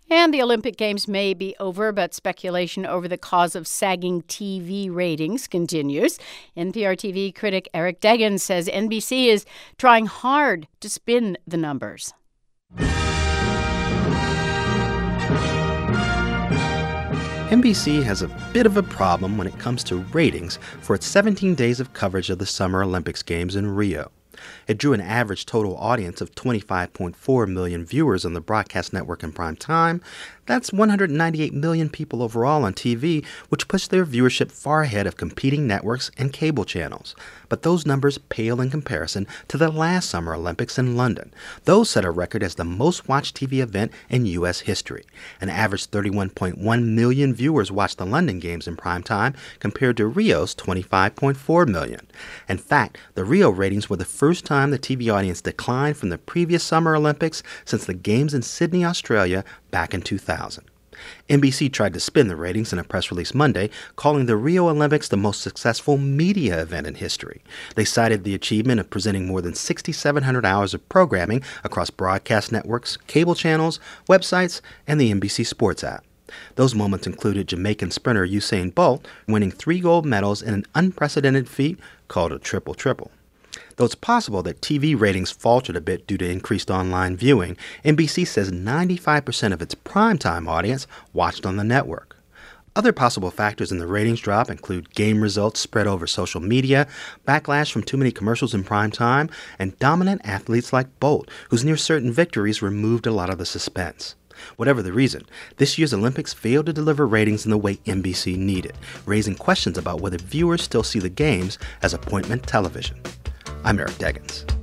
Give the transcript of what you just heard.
And the Olympic Games may be over, but speculation over the cause of sagging TV ratings continues. NPR TV critic Eric Deggans says NBC is trying hard to spin the numbers. NBC has a bit of a problem when it comes to ratings for its 17 days of coverage of the Summer Olympics Games in Rio. It drew an average total audience of 25.4 million viewers on the broadcast network in prime time. That's 198 million people overall on TV, which pushed their viewership far ahead of competing networks and cable channels. But those numbers pale in comparison to the last Summer Olympics in London. Those set a record as the most watched TV event in U.S. history. An average 31.1 million viewers watched the London Games in prime time compared to Rio's 25.4 million. In fact, the Rio ratings were the first time the TV audience declined from the previous Summer Olympics since the Games in Sydney, Australia, back in 2000. NBC tried to spin the ratings in a press release Monday, calling the Rio Olympics the most successful media event in history. They cited the achievement of presenting more than 6,700 hours of programming across broadcast networks, cable channels, websites, and the NBC Sports app. Those moments included Jamaican sprinter Usain Bolt winning 3 gold medals in an unprecedented feat called a triple-triple. Though it's possible that TV ratings faltered a bit due to increased online viewing, NBC says 95% of its primetime audience watched on the network. Other possible factors in the ratings drop include game results spread over social media, backlash from too many commercials in prime time, and dominant athletes like Bolt, whose near-certain victories removed a lot of the suspense. Whatever the reason, this year's Olympics failed to deliver ratings in the way NBC needed, raising questions about whether viewers still see the games as appointment television. I'm Eric Deggans.